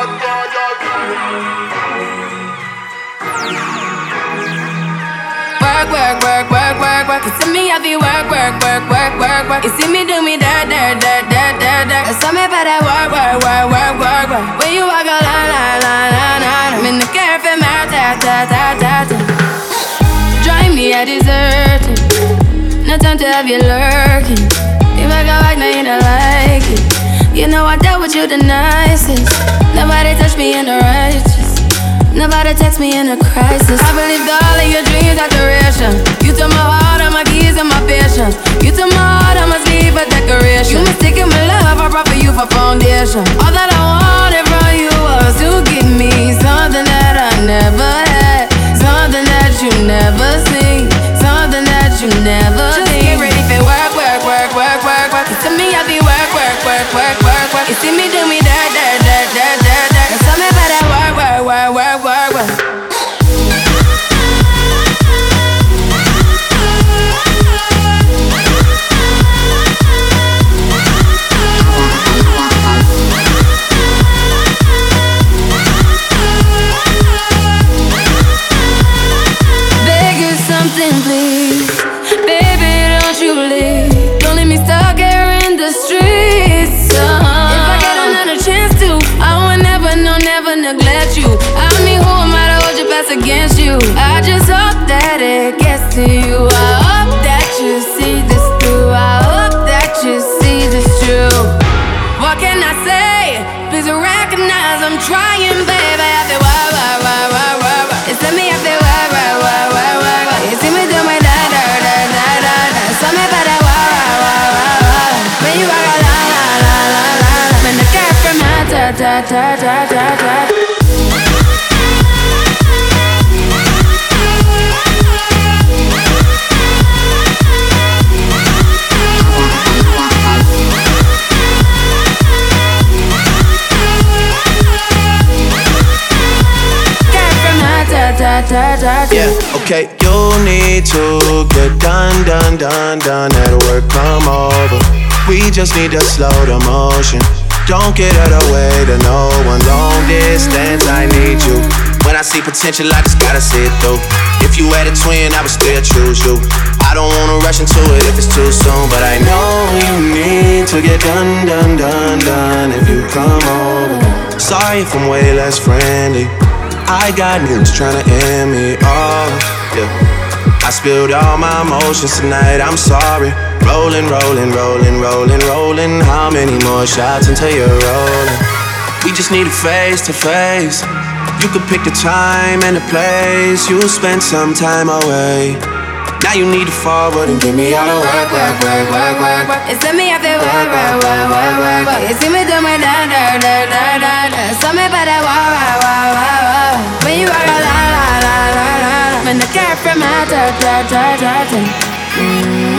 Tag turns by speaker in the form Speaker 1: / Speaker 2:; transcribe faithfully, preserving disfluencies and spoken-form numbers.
Speaker 1: Work, work, work, work, work, work. You see me, I be work, work, work, work, work, work. You see me do me dirt, dirt, dirt, dirt, dirt, dirt. You saw me by that work, work, work, work, work, work. When you walk a line, line, line, line, line. I'm in the cafe, my ta, ta, ta, ta, ta. Drive me a dessert. No time to have you lurking. You make a like, now you don't like it. You know I dealt with you the nicest. Nobody touched me in the righteous. Nobody text me in a crisis. I believed all of your dreams are duration. You took my heart, all my keys, and my patience. You took my heart, I must leave a decoration. You mistaken my love, I brought for you for foundation. All that I wanted from you was to give me something that I never had, something that you never seen, something that you never Just seen. Get ready for work, work, work, work, work, work. You see me, I be work, work, work, work, work, work. You see me do me dirt, dirt, dirt, dirt, dirt, dirt. And tell me about that work, work, work, work, work, work. Beg you something, please. Baby, don't you leave. Don't leave me stuck here in the streets. uh-huh. If I get another chance to, I would never, no, never neglect you. I mean, who am I to hold your best against you? I just hope that it gets to you. I hope that you see this through. I hope that you see this true. What can I say? Please recognize I'm trying, baby. I feel wah, wah, wah, wah, wah, wah. It's me, I feel wah, wah, wah, wah, wah, wah. You see me do my da, da, da, da, da, da. Tell me about that wah, wah, wah, wah, wah. When you walk a la, la, la, la, la. When the cat from my ta, ta, ta, ta, ta, ta.
Speaker 2: Yeah, okay, you need to get done, done, done, done. That'll work, come over. We just need to slow the motion. Don't get out of the way to no one. Long distance, I need you. When I see potential, I just gotta see it through. If you had a twin, I would still choose you. I don't wanna rush into it if it's too soon, but I know you need to get done, done, done, done. If you come over. Sorry if I'm way less friendly. I got niggas tryna end me off, yeah. I spilled all my emotions tonight, I'm sorry. Rolling, rolling, rolling, rolling, rolling. How many more shots until you're rolling? We just need a face to face. You could pick the time and the place. You'll spend some time away. Now you need to forward and give me all the work, work, work, work, work, work.
Speaker 1: It's me, I feel work, work, work, work, work, work. You see me do my da, da, da, da, da, da. Tell me about that wah, wah, wah, wah, wah. When you walk a la, la, la, la, la. When the cat from my ta, ta, ta, ta, ta. Mm.